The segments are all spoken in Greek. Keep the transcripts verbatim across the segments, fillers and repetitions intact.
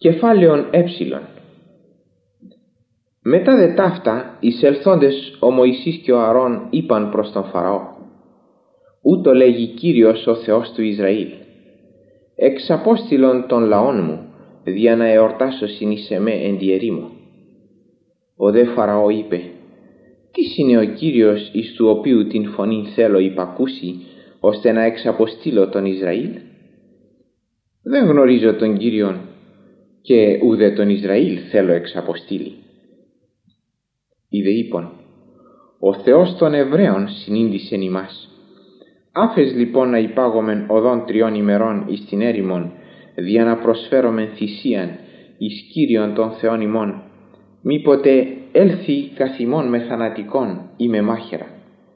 Κεφάλαιον έψιλον. Μετά δε ταύτα εισελθόντες ο Μωυσής και ο Αρών είπαν προς τον Φαραώ: ούτω λέγει Κύριος ο Θεός του Ισραήλ, εξαπόστειλον των λαών μου δια να εορτάσωσιν εις εμέ εν τη ερήμο. Ο δε Φαραώ είπε: τι είναι ο Κύριος εις του οποίου την φωνήν θέλω υπακούσει, ώστε να εξαποστείλω τον Ισραήλ? Δεν γνωρίζω τον Κύριον, και ουδε τον Ισραήλ θέλω εξαποστείλει. Είδε είπον: ο Θεός των Εβραίων συνήντησεν ημάς. Άφες λοιπόν να υπάγομεν οδόν τριών ημερών εις την έρημον, δια να προσφέρομεν θυσίαν εις Κύριον των Θεών ημών, μήποτε έλθει καθ' ημών με θανατικόν ή με μάχαιρα.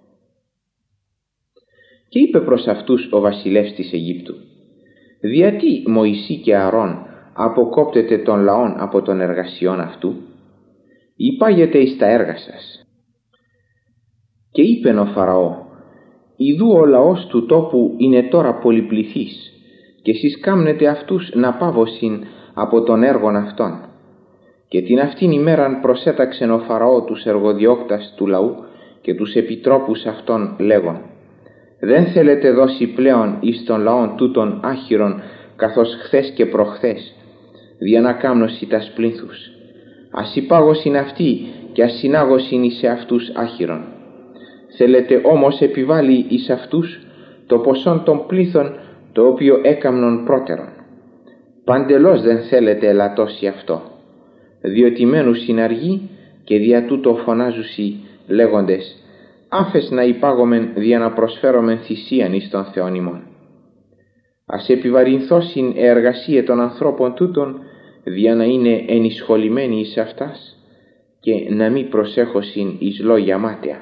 Και είπε προς αυτούς ο βασιλεύς της Αιγύπτου: διατί Μωυσή και Αρών αποκόπτετε των λαών από των εργασιών αυτού? Υπάγετε εις τα έργα σας. Και είπεν ο Φαραώ: ιδού ο λαός του τόπου είναι τώρα πολυπληθής, και εσείς κάμνετε αυτούς να πάβωσιν από των έργων αυτών. Και την αυτήν ημέραν προσέταξεν ο Φαραώ τους εργοδιώκτας του λαού και τους επιτρόπους αυτών λέγον: δεν θέλετε δώσει πλέον εις των λαών τούτων άχυρον, καθώς χθες και προχθές, δια να κάμνωσι τας πλήθους. Ας υπάγωσιν αυτοί και ας συνάγωσιν εις αυτούς άχυρον. Θέλετε όμως επιβάλλει εις αυτούς το ποσόν των πλήθων, το οποίο έκαμνον πρώτερον. Παντελώς δεν θέλετε ελαττώσει αυτό, διότι μένου συναργεί και δια τούτο φωνάζουσι λέγοντες: άφες να υπάγομεν δια να προσφέρομεν θυσίαν εις των Θεών ημών. Ας επιβαρυνθώσιν εργασίε των ανθρώπων τούτων, δια να είναι ενισχολημένοι εις αυτάς και να μη προσέχωσιν εις λόγια μάταια.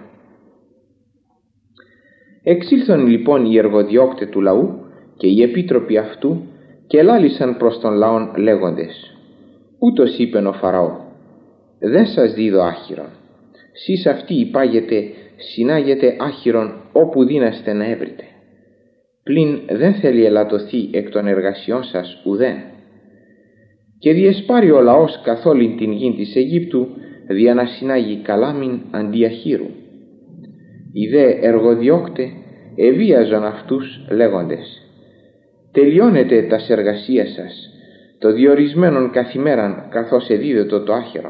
Εξήλθον λοιπόν οι εργοδιώκτε του λαού και οι επίτροποι αυτού και λάλησαν προς τον λαόν λέγοντες: ούτως είπεν ο Φαραώ, δεν σας δίδω άχυρον. Σεις αυτοί υπάγετε, συνάγετε άχυρον όπου δύναστε να έβρετε. Πλην δεν θέλει ελαττωθεί εκ των εργασιών σας ουδέν. Και διεσπάρει ο λαός καθ' όλην την γην της Αιγύπτου, δια να συνάγει καλάμιν αντί αχύρου. Οι δε εργοδιώκτε εβίαζον αυτούς λέγοντες: τελειώνετε τας εργασίας σας, το διορισμένον καθημέραν καθώς εδίδωτο το άχυρο.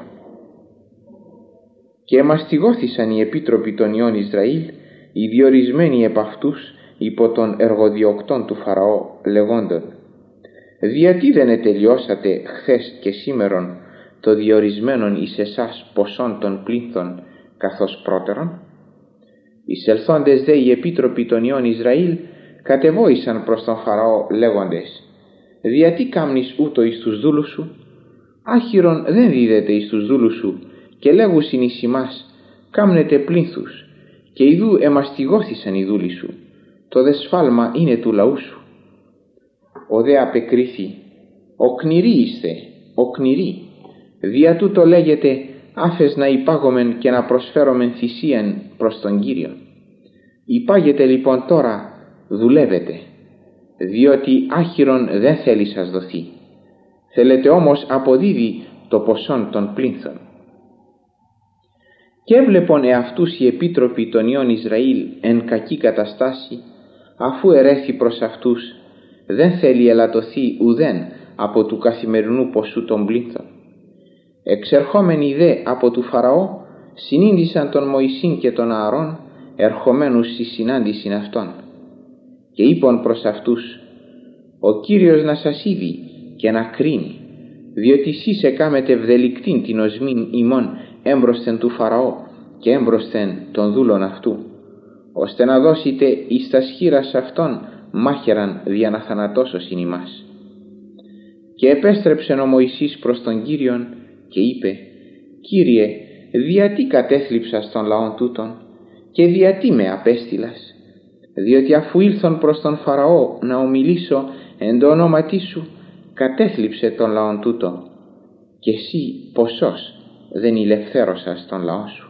Και εμαστιγώθησαν οι επίτροποι των ιών Ισραήλ, οι διορισμένοι επ' αυτούς υπό των εργοδιωκτών του Φαραώ, λεγόντων: διατί δεν ετελειώσατε χθες και σήμερον το διορισμένον εις εσάς ποσόν των πλήθων καθώς πρώτερον? Εισελθόντες δε οι επίτροποι των ιών Ισραήλ κατεβόησαν προς τον Φαραώ λέγοντες: διατί κάμνεις ούτω εις τους δούλους σου? Άχυρον δεν δίδεται εις τους δούλους σου, και λέγουσιν εις ημάς: κάμνετε πλήθους, και ιδού εμαστιγώθησαν οι δούλοι σου, το δε σφάλμα είναι του λαού σου. Ο δε απεκρίθη: οκνηροί είστε, οκνηροί, δια τούτο λέγεται άφες να υπάγομεν και να προσφέρομεν θυσίαν προς τον Κύριο. Υπάγετε λοιπόν τώρα, δουλεύετε, διότι άχυρον δεν θέλει σας δοθεί. Θέλετε όμως αποδίδει το ποσόν των πλήθων. Και έβλεπον εαυτούς οι επίτροποι των ιών Ισραήλ εν κακή καταστάση, αφού ερέθη προς αυτούς, δεν θέλει ελαττωθεί ουδέν από του καθημερινού ποσού των πλήθων. Εξερχόμενοι δε από του Φαραώ, συνήντησαν τον Μωυσήν και τον Ααρών, ερχομένους στη συνάντησιν αυτών. Και είπαν προς αυτούς: ο Κύριος να σας είδει και να κρίνει, διότι σεις εκάμετε ευδελικτήν την οσμήν ημών έμπροσθεν του Φαραώ και έμπροσθεν των δούλων αυτού, ώστε να δώσετε εις τας χείρας αυτών μάχαιραν δια να θανατώσωσιν ημάς. Και επέστρεψεν ο Μωυσής προς τον Κύριον και είπε: Κύριε, διατί κατέθλιψας των λαών τούτων και διατί με απέστειλας? Διότι αφού ήλθον προς τον Φαραώ να ομιλήσω εν το ονόματί σου, κατέθλιψε τον λαόν τούτο, και εσύ ποσός δεν ηλευθέρωσας τον λαό σου.